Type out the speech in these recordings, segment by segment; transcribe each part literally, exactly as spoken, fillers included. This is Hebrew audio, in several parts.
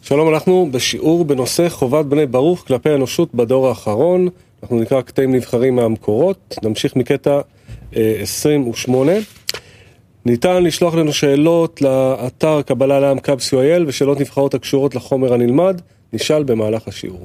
שלום, אנחנו בשיעור בנושא חובת בני ברוך כלפי האנושות בדור האחרון. אנחנו נקרא קטעים נבחרים מהמקורות, נמשיך מקטע אה, עשרים ושמונה. ניתן לשלוח לנו שאלות לאתר קבלה לעם קאב סי או איי אל ושאלות נבחרות הקשורות לחומר הנלמד, נשאל במהלך השיעור.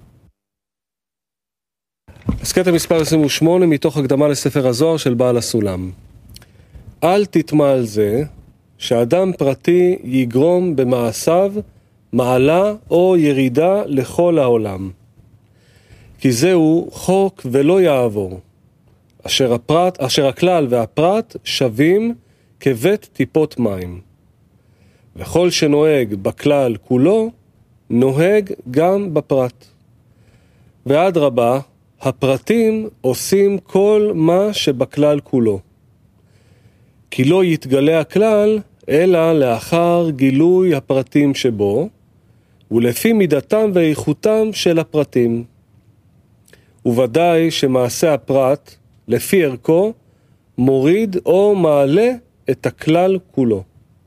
אז קטע מספר עשרים ושמונה מתוך הקדמה לספר הזוהר של בעל הסולם. אל תטמע על זה שאדם פרטי יגרום במעשיו מעלה או ירידה לכל העולם. כי זהו חוק ולא יעבור, אשר, הפרט, אשר הכלל והפרט שווים כבית טיפות מים. וכל שנוהג בכלל כולו, נוהג גם בפרט. ועד רבה, הפרטים עושים כל מה שבכלל כולו. כי לא יתגלה הכלל, אלא לאחר גילוי הפרטים שבו, ולפי מידתם ואיכותם של הפרטים. וודאי שמעשה הפרט, לפי ערכו, מוריד או מעלה את הכלל כולו.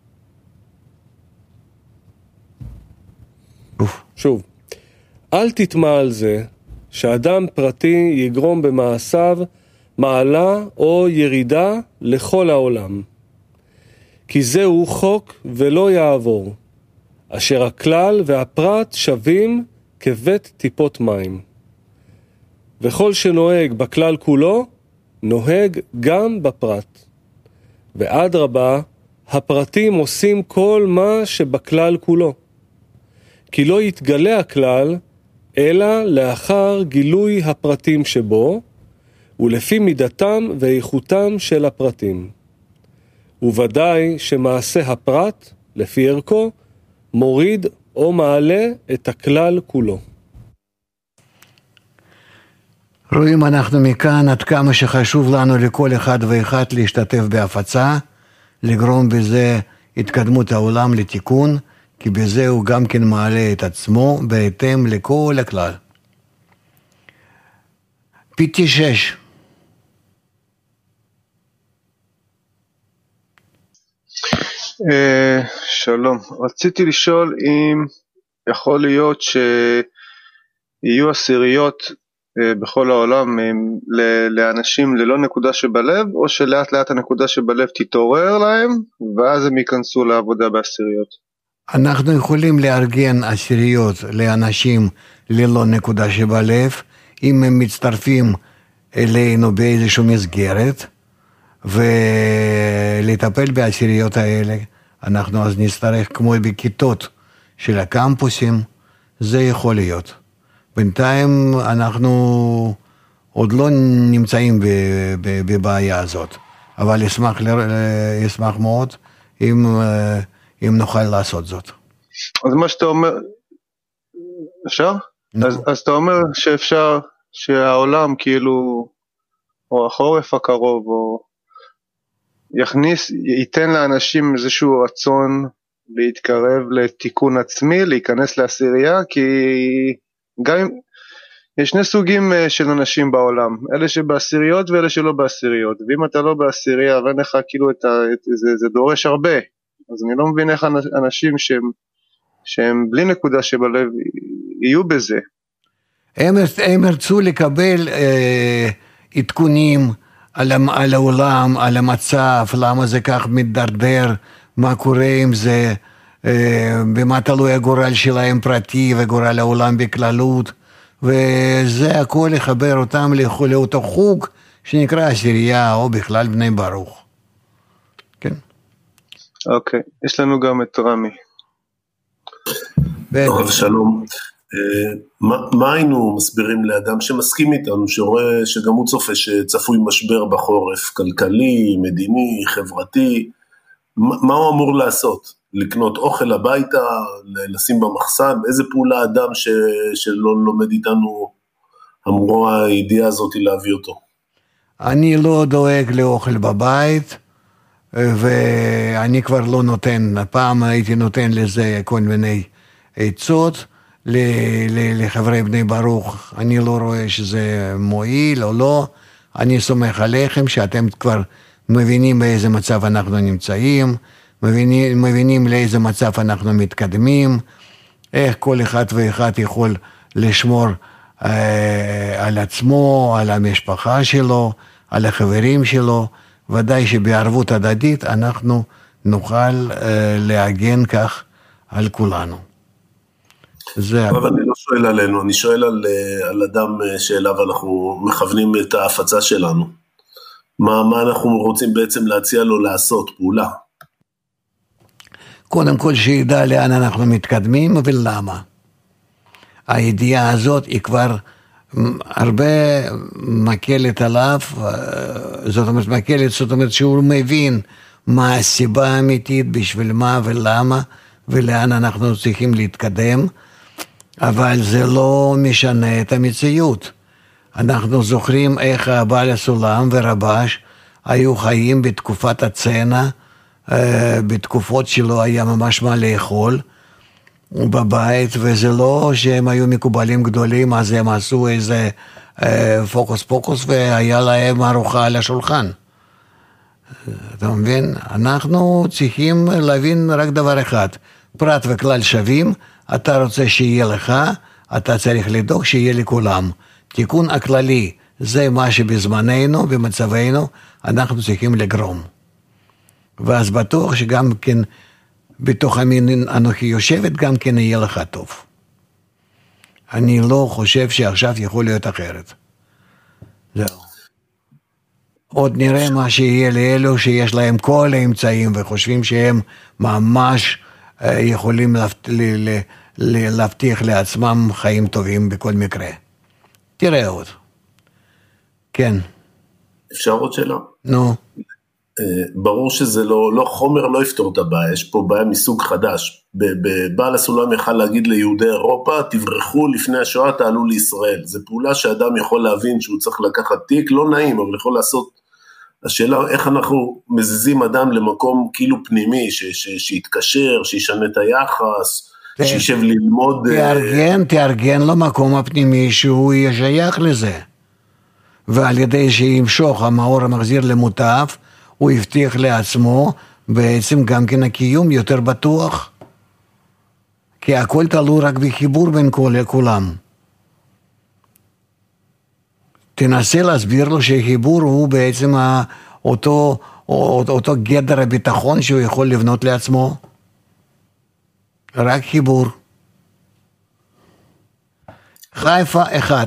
שוב, אל תטמע על זה שאדם פרטי יגרום במעשיו מעלה או ירידה לכל העולם. כי זהו חוק ולא יעבור, אשר הכלל והפרט שווים כבית טיפות מים. וכל שנוהג בכלל כולו, נוהג גם בפרט. ועד רבה, הפרטים עושים כל מה שבכלל כולו. כי לא יתגלה הכלל, אלא לאחר גילוי הפרטים שבו, ולפי מידתם ואיכותם של הפרטים. וודאי שמעשה הפרט, לפי ערכו, מוריד או מעלה את הכלל כולו. רואים אנחנו מכאן עד כמה שחשוב לנו לכל אחד ואחד להשתתף בהפצה, לגרום בזה התקדמות העולם לתיקון, כי בזה הוא גם כן מעלה את עצמו בהתאם לכל הכלל. פי טי שש. שלום, רציתי לשאול אם יכול להיות שיהיו עשיריות בכל העולם לאנשים ללא נקודה שבלב, או שלאט לאט הנקודה שבלב תתעורר להם ואז הם ייכנסו לעבודה בעשיריות? אנחנו יכולים לארגן עשיריות לאנשים ללא נקודה שבלב אם הם מצטרפים אלינו באיזושהי מסגרת ולטפל בעשיריות האלה. אנחנו אז נצטרך כמו בכיתות של הקמפוסים, זה יכול להיות. בינתיים אנחנו עוד לא נמצאים בבעיה הזאת, אבל אשמח, אשמח מאוד אם, אם נוכל לעשות זאת. אז מה שאתה אומר, אפשר? אז, אז אתה אומר שאפשר שהעולם כאילו, או החורף הקרוב, או יכניס, ייתן לאנשים איזשהו רצון להתקרב לתיקון עצמי, להיכנס לעשירייה, כי גם יש שני סוגים של אנשים בעולם, אלה שבעשיריות ואלה שלא בעשיריות, ואם אתה לא בעשירייה ואין לך כאילו את ה, את, זה, זה דורש הרבה, אז אני לא מבין איך אנשים שהם, שהם בלי נקודה שבלב יהיו בזה. הם, הם ירצו לקבל אה, עדכונים על, על העולם, על המצב, למה זה כך מתדרדר, מה קורה עם זה, אה, במה תלוי הגורל שלהם פרטי וגורל העולם בכללות, וזה הכל לחבר אותם לאותו חוג שנקרא עשירייה או בכלל בני ברוך. כן. אוקיי, יש לנו גם את רמי. טוב, שלום. מה, מה היינו מסבירים לאדם שמסכים איתנו, שרואה שגם הוא צופה שצפוי משבר בחורף, כלכלי, מדיני, חברתי, מה, מה הוא אמור לעשות? לקנות אוכל הביתה, לשים במחסן, איזה פעולה אדם ש, שלא לומד איתנו אמורה הידיעה הזאת להביא אותו? אני לא דואג לאוכל בבית, ואני כבר לא נותן, הפעם הייתי נותן לזה כל מיני עצות, לחברי בני ברוך, אני לא רואה שזה מועיל או לא, אני סומך עליכם שאתם כבר מבינים באיזה מצב אנחנו נמצאים, מבינים, מבינים לאיזה מצב אנחנו מתקדמים, איך כל אחד ואחד יכול לשמור אה, על עצמו, על המשפחה שלו, על החברים שלו, ודאי שבערבות הדדית אנחנו נוכל אה, להגן כך על כולנו. זה... אבל אני לא שואל עלינו, אני שואל על, על אדם שאליו אנחנו מכוונים את ההפצה שלנו. מה, מה אנחנו רוצים בעצם להציע לו לעשות, פעולה? קודם כל שידע לאן אנחנו מתקדמים ולמה. הידיעה הזאת היא כבר הרבה מקלת עליו, זאת אומרת מקלת, זאת אומרת שהוא מבין מה הסיבה האמיתית, בשביל מה ולמה, ולאן אנחנו צריכים להתקדם, אבל זה לא משנה את המציאות. אנחנו זוכרים איך הבעל הסולם ורבש היו חיים בתקופת הצנע, בתקופות שלא היה ממש מה לאכול בבית, וזה לא שהם היו מקובלים גדולים, אז הם עשו איזה פוקוס פוקוס והיה להם ארוחה על השולחן. אתה מבין? אנחנו צריכים להבין רק דבר אחד, פרט וכלל שווים, אתה רוצה שיהיה לך, אתה צריך לדאוג שיהיה לכולם. תיקון הכללי, זה מה שבזמננו, במצבנו, אנחנו צריכים לגרום. ואז בטוח שגם כן, בתוך המין אנוכי יושבת, גם כן יהיה לך טוב. אני לא חושב שעכשיו יכול להיות אחרת. זהו. עוד נראה מה שיהיה לאלו שיש להם כל האמצעים, וחושבים שהם ממש יכולים להבטיח לעצמם חיים טובים בכל מקרה. תראה עוד. כן. אפשר עוד שאלה? נו. ברור שזה לא, לא חומר לא יפתור את הבעיה, יש פה בעיה מסוג חדש. בעל הסולם יכל להגיד ליהודי אירופה, תברחו לפני השואה, תעלו לישראל. זו פעולה שאדם יכול להבין שהוא צריך לקחת תיק, לא נעים, אבל יכול לעשות. השאלה איך אנחנו מזיזים אדם למקום כאילו פנימי, ש, ש, שיתקשר, שישנה את היחס, שישב ללמוד. תארגן, תארגן למקום הפנימי שהוא ישייך לזה. ועל ידי שימשוך המאור המחזיר למוטף, הוא הבטיח לעצמו בעצם גם כן הקיום יותר בטוח. כי הכל תלוי רק בחיבור בין כולם. תנסה להסביר לו שחיבור הוא בעצם אותו, אותו גדר הביטחון שהוא יכול לבנות לעצמו. רק חיבור. חיפה אחד.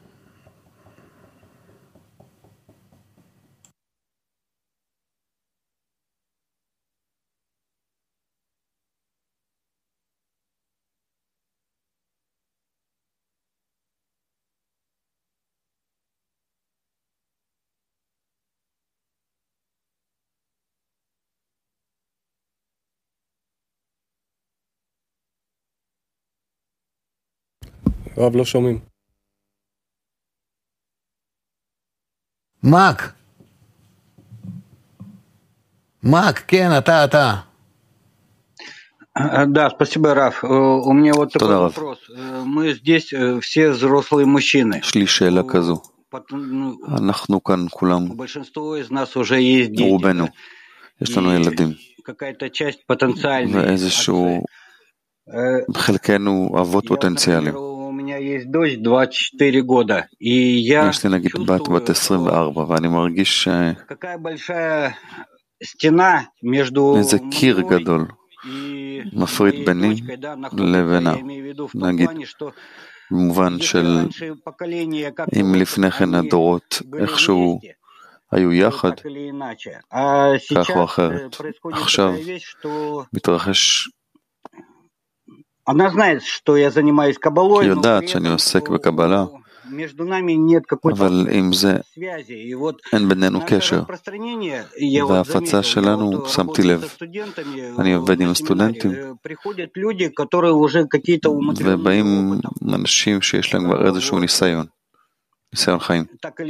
רב, לא שומעים. מק. мак, כן, אתה, אתה. Да, спасибо, Раф. У меня вот такой вопрос. Мы здесь все взрослые мужчины. יש לי שאלה כזו. אנחנו כאן כולם, רובנו, יש לנו ילדים, ואיזשהו חלקנו אבות פוטנציאליים. יש לי נגיד בת בת עשרים וארבע, ואני מרגיש איזה קיר גדול מפריד ביני לבינה, נגיד במובן של אם לפני כן הדורות איכשהו היו יחד, כך או אחרת. עכשיו מתרחש, היא יודעת שאני עוסק בקבלה, אבל עם זה אין בינינו קשר. וההפצה שלנו, שמתי לב, אני עובד עם הסטודנטים, ובאים אנשים שיש להם כבר איזשהו ניסיון, ניסיון חיים.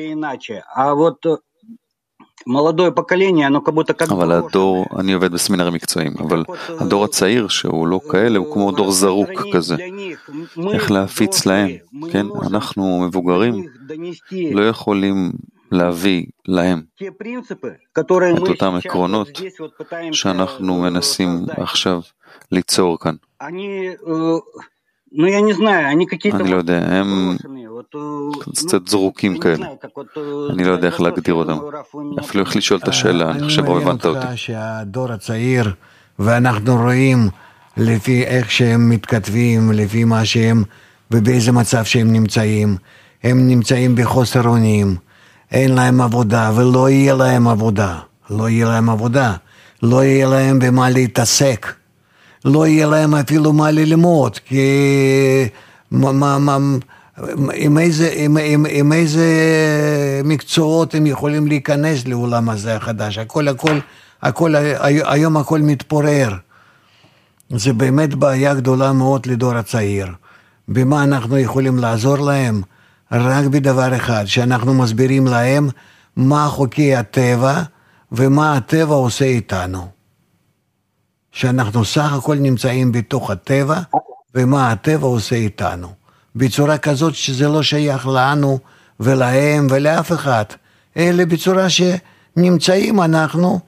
אבל הדור, אני עובד בסמינרים מקצועיים, אבל הדור הצעיר שהוא לא כאלה, הוא כמו דור זרוק כזה. איך להפיץ להם, כן? אנחנו מבוגרים לא יכולים להביא להם את אותם עקרונות שאנחנו מנסים עכשיו ליצור כאן. אני לא יודע, הם קצת זרוקים כאלה. אני לא יודע איך להגדיר אותם. אפילו איך לשאול את השאלה, אני חושב לא הבנת אותי. שהדור הצעיר, ואנחנו רואים לפי איך שהם מתכתבים, לפי מה שהם, ובאיזה מצב שהם נמצאים, הם נמצאים בחוסר אונים, אין להם עבודה, ולא יהיה להם עבודה, לא יהיה להם עבודה, לא יהיה להם במה להתעסק, לא יהיה להם אפילו מה ללמוד, כי מה, מה, מה, עם, איזה, עם, עם, עם איזה מקצועות הם יכולים להיכנס לעולם הזה החדש, הכל, הכל, הכל, היום הכל מתפורר, זה באמת בעיה גדולה מאוד לדור הצעיר, במה אנחנו יכולים לעזור להם? רק בדבר אחד, שאנחנו מסבירים להם מה חוקי הטבע ומה הטבע עושה איתנו. שאנחנו סך הכל נמצאים בתוך הטבע ומה הטבע עושה איתנו. בצורה כזאת שזה לא שייך לנו ולהם ולאף אחד, אלא בצורה שנמצאים אנחנו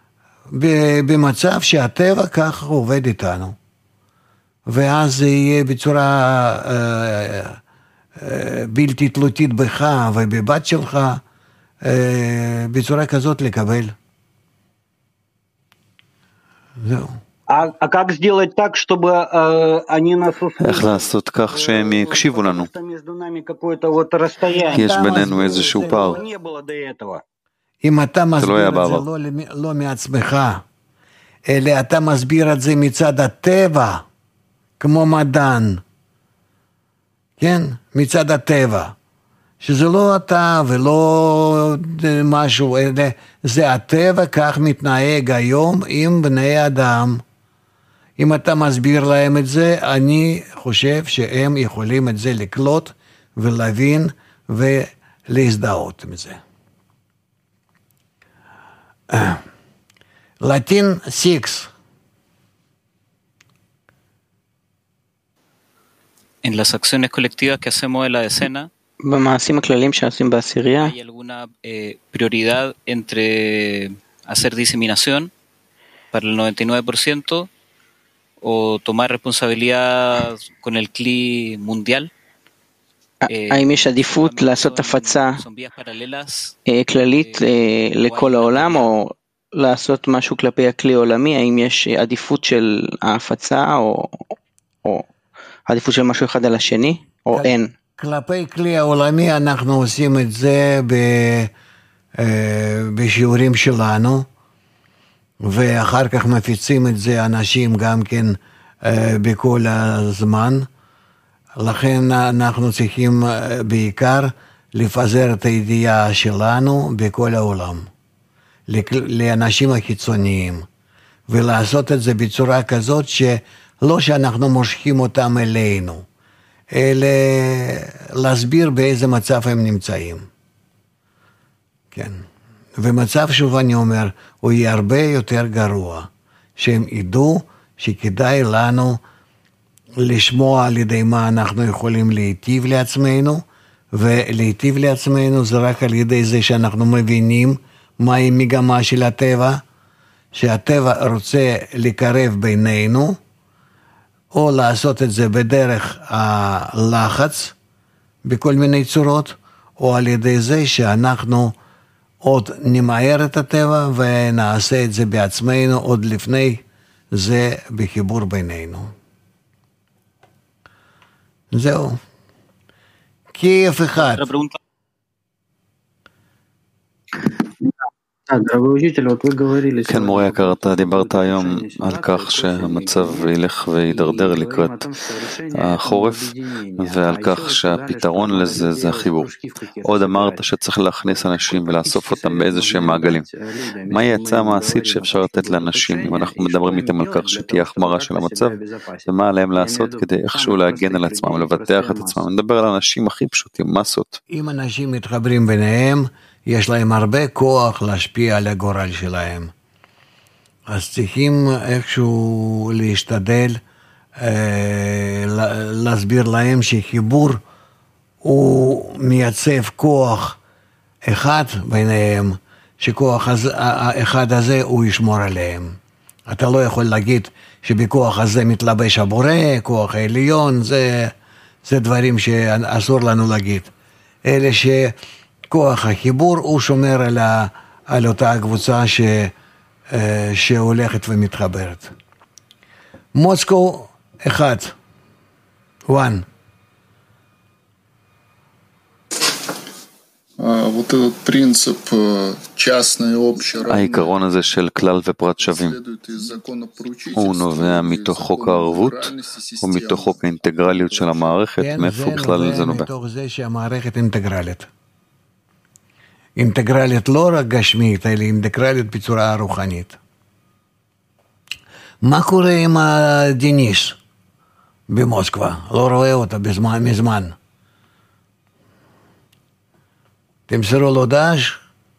במצב שהטבע כך עובד איתנו. ואז זה יהיה בצורה אה, אה, בלתי תלותית בך ובבת שלך, אה, בצורה כזאת לקבל. זהו. איך לעשות כך שהם יקשיבו לנו? כי יש בינינו איזשהו פער. אם אתה מסביר את זה לא, לא מעצמך, אלא אתה מסביר את זה מצד הטבע, כמו מדען, כן? מצד הטבע, שזה לא אתה ולא משהו, אלא זה הטבע, כך מתנהג היום עם בני אדם. אם אתה מסביר להם את זה, אני חושב שהם יכולים את זה לקלוט ולהבין ולהזדהות עם זה. לטין six. En las acciones colectivas que hacemos en la decena, במעשים הכלליים שעושים בעשירייה, ¿hay alguna eh, prioridad entre hacer diseminación para el noventa y nueve por ciento o tomar responsabilidad con el cli mundial? האם יש עדיפות לעשות הפצה כללית לכל העולם או לעשות משהו כלפי הכלי העולמי? האם יש עדיפות של ההפצה או, או עדיפות של משהו אחד על השני או אין? כלפי כלי העולמי אנחנו עושים את זה בשיעורים שלנו, ואחר כך מפיצים את זה אנשים גם כן בכל הזמן. לכן אנחנו צריכים בעיקר לפזר את הידיעה שלנו בכל העולם, לאנשים החיצוניים, ולעשות את זה בצורה כזאת שלא שאנחנו מושכים אותם אלינו, אלא להסביר באיזה מצב הם נמצאים. כן. ומצב, שוב אני אומר, הוא יהיה הרבה יותר גרוע, שהם ידעו שכדאי לנו לשמוע על ידי מה אנחנו יכולים להיטיב לעצמנו, ולהיטיב לעצמנו זה רק על ידי זה שאנחנו מבינים מהי מגמה של הטבע, שהטבע רוצה לקרב בינינו, או לעשות את זה בדרך הלחץ, בכל מיני צורות, או על ידי זה שאנחנו עוד נמהר את הטבע ונעשה את זה בעצמנו עוד לפני זה בחיבור בינינו. זהו. כיף אחד. כן, מורה יקר, אתה דיברת היום על כך שהמצב ילך וידרדר לקראת החורף, ועל כך שהפתרון לזה זה החיבור. עוד אמרת שצריך להכניס אנשים ולאסוף אותם באיזשהם מעגלים. מהי הצעה מעשית שאפשר לתת לאנשים, אם אנחנו מדברים איתם על כך שתהיה החמרה של המצב, ומה עליהם לעשות כדי איכשהו להגן על עצמם, לבטח את עצמם? נדבר על האנשים הכי פשוטים, מסות. אם אנשים מתחברים ביניהם, יש להם הרבה כוח להשפיע על הגורל שלהם. אז צריכים איכשהו להשתדל, אה, להסביר להם שחיבור הוא מייצב כוח אחד ביניהם, שכוח האחד הזה הוא ישמור עליהם. אתה לא יכול להגיד שבכוח הזה מתלבש הבורא, כוח העליון, זה, זה דברים שאסור לנו להגיד. אלא שכוח החיבור הוא שומר על, ה, על אותה קבוצה ש, שהולכת ומתחברת. מוסקו אחד, one. העיקרון הזה של כלל ופרט שווים, הוא נובע מתוך חוק הערבות או מתוך חוק האינטגרליות של המערכת? מאיפה בכלל זה נובע? מתוך זה שהמערכת אינטגרלית. אינטגרלית לא רק גשמית, אלא אינטגרלית בצורה רוחנית. מה קורה עם הדיניס במוסקבה? לא רואה אותה בזמן, מזמן. תמסרו לו דש,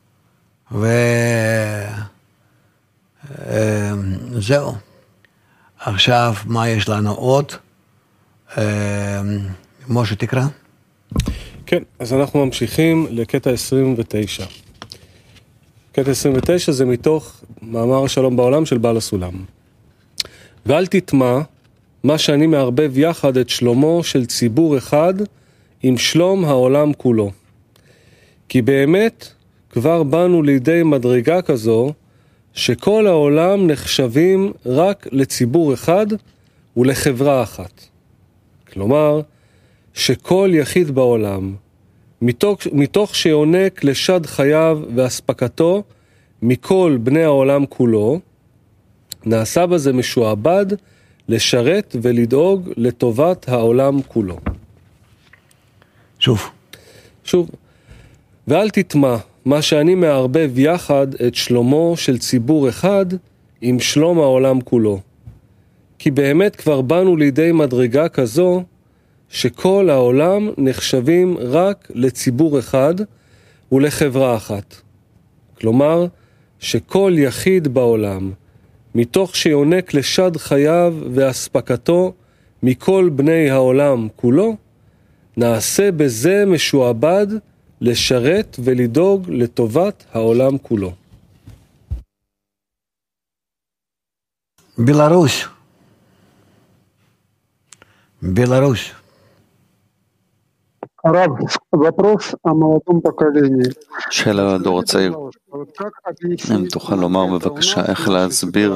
וזהו. עכשיו, מה יש לנו עוד? משה תקרא? כן, אז אנחנו ממשיכים לקטע עשרים ותשע. קטע עשרים ותשע זה מתוך מאמר השלום בעולם של בעל הסולם. ואל תטמע מה שאני מערבב יחד את שלומו של ציבור אחד עם שלום העולם כולו. כי באמת כבר באנו לידי מדרגה כזו שכל העולם נחשבים רק לציבור אחד ולחברה אחת. כלומר, שכל יחיד בעולם, מתוך, מתוך שיונק לשד חייו והספקתו מכל בני העולם כולו, נעשה בזה משועבד לשרת ולדאוג לטובת העולם כולו. שוב. שוב. ואל תטמע מה שאני מערבב יחד את שלומו של ציבור אחד עם שלום העולם כולו. כי באמת כבר באנו לידי מדרגה כזו שכל העולם נחשבים רק לציבור אחד ולחברה אחת. כלומר, שכל יחיד בעולם, מתוך שיונק לשד חייו והספקתו מכל בני העולם כולו, נעשה בזה משועבד לשרת ולדאוג לטובת העולם כולו. בלרוס. בלרוס. Раб, вопрос о молодом поколении. שאלה לדור הצעיר. אם תוכל לומר בבקשה איך להסביר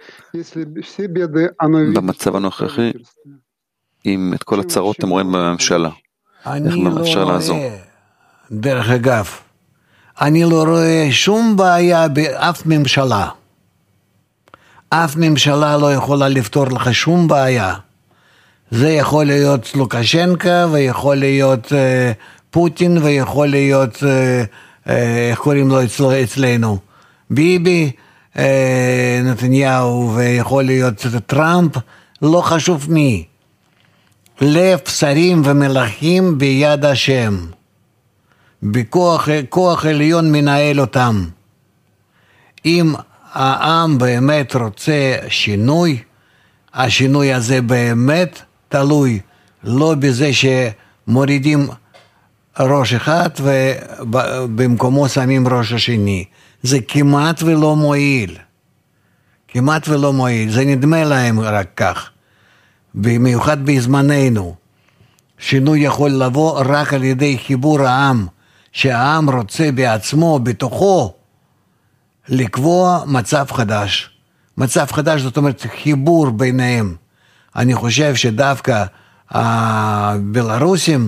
במצב הנוכחי אם את כל הצרות אתם רואים בממשלה. איך אפשר לעזור? דרך אגב, אני לא רואה שום בעיה באף ממשלה. אף ממשלה לא יכולה לפתור לך שום בעיה. זה יכול להיות לוקשנקה, ויכול להיות אה, פוטין, ויכול להיות, אה, אה, איך קוראים לו אצל, אצלנו, ביבי, אה, נתניהו, ויכול להיות טראמפ, לא חשוב מי. לב, שרים ומלכים ביד השם. בכוח כוח עליון מנהל אותם. אם העם באמת רוצה שינוי, השינוי הזה באמת תלוי לא בזה שמורידים ראש אחד ובמקומו שמים ראש השני. זה כמעט ולא מועיל. כמעט ולא מועיל. זה נדמה להם רק כך. במיוחד בזמננו. שינוי יכול לבוא רק על ידי חיבור העם, שהעם רוצה בעצמו, בתוכו, לקבוע מצב חדש. מצב חדש זאת אומרת חיבור ביניהם. אני חושב שדווקא הבלרוסים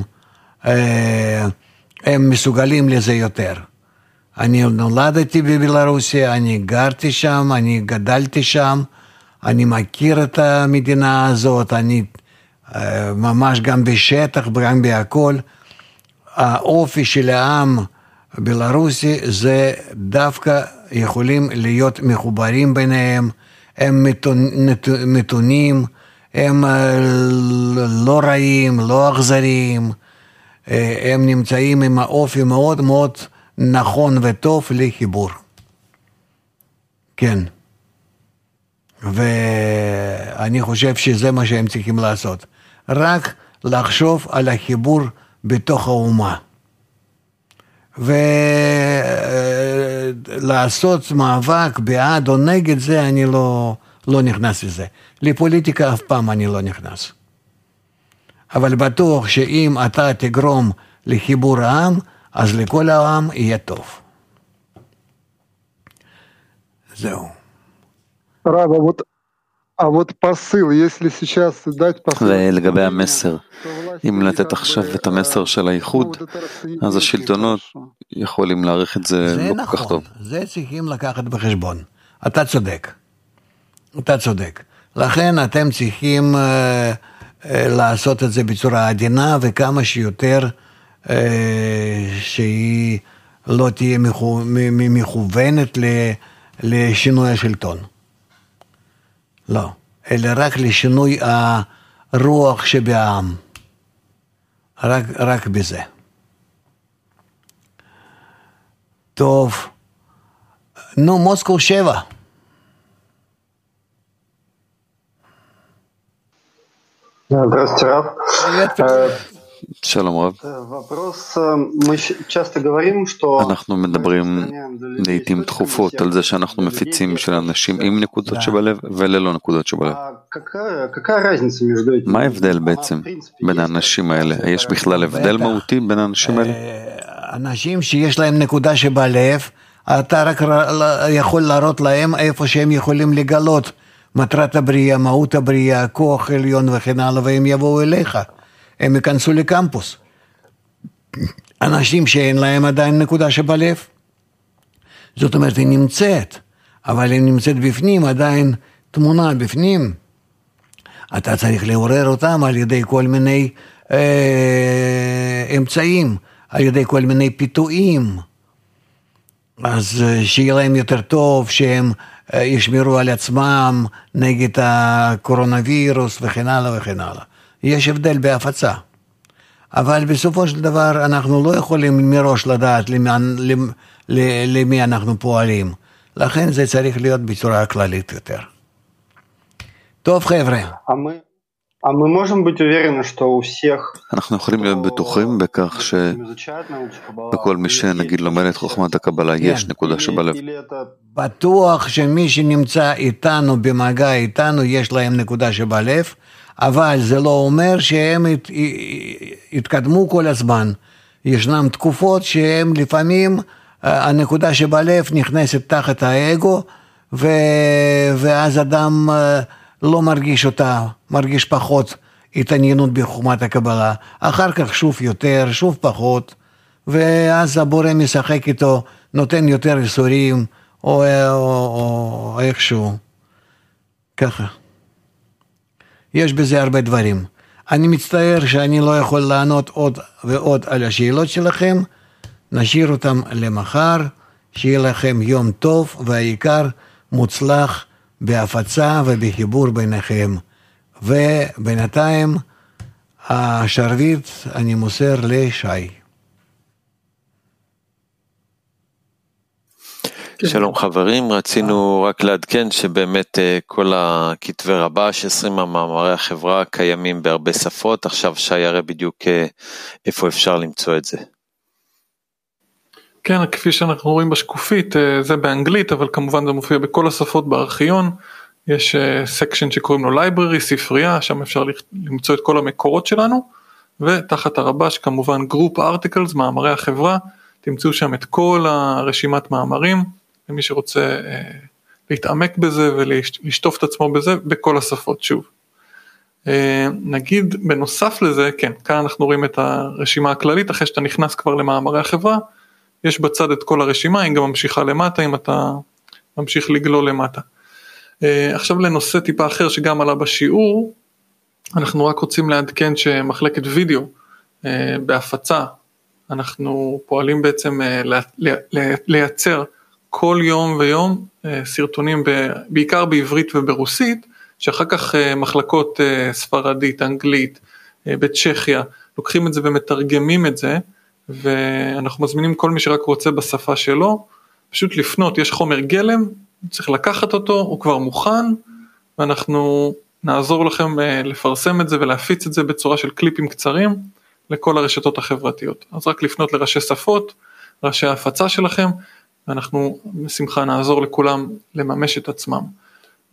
הם מסוגלים לזה יותר. אני נולדתי בבלרוסיה, אני גרתי שם, אני גדלתי שם, אני מכיר את המדינה הזאת, אני ממש גם בשטח, גם בהכל. האופי של העם בלרוסי זה דווקא יכולים להיות מחוברים ביניהם, הם מתונים, הם לא רעים, לא אכזריים, הם נמצאים עם האופי מאוד מאוד נכון וטוב לחיבור. כן. ואני חושב שזה מה שהם צריכים לעשות. רק לחשוב על החיבור בתוך האומה. ולעשות מאבק בעד או נגד זה אני לא... לא נכנס לזה. לפוליטיקה אף פעם אני לא נכנס. אבל בטוח שאם אתה תגרום לחיבור העם, אז לכל העם יהיה טוב. זהו. Рав, а вот, а вот посыл, если сейчас дать посыл... ולגבי המסר, אם לתת עכשיו את המסר של האיחוד, אז השלטונות יכולים להעריך את זה לא כל כך טוב. זה צריכים לקחת בחשבון. אתה צודק. אתה צודק. לכן אתם צריכים אה, אה, לעשות את זה בצורה עדינה, וכמה שיותר אה, שהיא לא תהיה מכו, מכוונת ל, לשינוי השלטון. לא. אלא רק לשינוי הרוח שבעם. רק, רק בזה. טוב. נו, מוסקו שבע. Здравствуйте, Рав. שלום רב. אנחנו מדברים לעתים תכופות על זה שאנחנו מפיצים בשביל אנשים עם נקודות שבלב וללא נקודות שבלב. מה ההבדל בעצם בין האנשים האלה? יש בכלל הבדל מהותי בין האנשים האלה? אנשים שיש להם נקודה שבלב, אתה רק יכול להראות להם איפה שהם יכולים לגלות מטרת הבריאה, מהות הבריאה, כוח עליון וכן הלאה, והם יבואו אליך. הם ייכנסו לקמפוס. אנשים שאין להם עדיין נקודה שבלב, זאת אומרת, היא נמצאת, אבל היא נמצאת בפנים, עדיין תמונה בפנים. אתה צריך לעורר אותם על ידי כל מיני אה, אמצעים, על ידי כל מיני פיתויים. אז שיהיה להם יותר טוב, שהם ישמרו על עצמם נגד הקורונווירוס וכן הלאה וכן הלאה. יש הבדל בהפצה. אבל בסופו של דבר אנחנו לא יכולים מראש לדעת למי, למי אנחנו פועלים. לכן זה צריך להיות בצורה כללית יותר. טוב חבר'ה. אנחנו יכולים להיות בטוחים בכך שבכל מי שנגיד לומד את חוכמת הקבלה יש נקודה שבלב. בטוח שמי שנמצא איתנו במגע איתנו יש להם נקודה שבלב, אבל זה לא אומר שהם ית, יתקדמו כל הזמן. ישנם תקופות שהם לפעמים הנקודה שבלב נכנסת תחת האגו, ו, ואז אדם לא מרגיש אותה, מרגיש פחות התעניינות בחוכמת הקבלה. אחר כך שוב יותר, שוב פחות, ואז הבורא משחק איתו, נותן יותר איסורים, או, או, או, או איכשהו. ככה. יש בזה הרבה דברים. אני מצטער שאני לא יכול לענות עוד ועוד על השאלות שלכם, נשאיר אותם למחר, שיהיה לכם יום טוב, והעיקר מוצלח בהפצה ובחיבור ביניכם. ובינתיים השרביט אני מוסר לשי. שלום חברים, רצינו רק לעדכן שבאמת כל הכתבי רבש, עשרים המאמרי החברה קיימים בהרבה שפות, עכשיו שי יראה בדיוק איפה אפשר למצוא את זה. כן, כפי שאנחנו רואים בשקופית, זה באנגלית, אבל כמובן זה מופיע בכל השפות בארכיון, יש סקשן שקוראים לו library, ספרייה, שם אפשר למצוא את כל המקורות שלנו, ותחת הרבש כמובן group articles, מאמרי החברה, תמצאו שם את כל הרשימת מאמרים, למי שרוצה אה, להתעמק בזה ולשטוף את עצמו בזה בכל השפות שוב. אה, נגיד בנוסף לזה, כן, כאן אנחנו רואים את הרשימה הכללית, אחרי שאתה נכנס כבר למאמרי החברה, יש בצד את כל הרשימה, היא גם ממשיכה למטה, אם אתה ממשיך לגלול למטה. אה, עכשיו לנושא טיפה אחר שגם עלה בשיעור, אנחנו רק רוצים לעדכן שמחלקת וידאו אה, בהפצה, אנחנו פועלים בעצם לייצר כל יום ויום סרטונים בעיקר בעברית וברוסית, שאחר כך מחלקות ספרדית, אנגלית, בצ'כיה, לוקחים את זה ומתרגמים את זה, ואנחנו מזמינים כל מי שרק רוצה בשפה שלו, פשוט לפנות, יש חומר גלם, צריך לקחת אותו, הוא כבר מוכן, ואנחנו נעזור לכם לפרסם את זה ולהפיץ את זה בצורה של קליפים קצרים, לכל הרשתות החברתיות. אז רק לפנות לראשי שפות, ראשי ההפצה שלכם, ואנחנו בשמחה נעזור לכולם לממש את עצמם.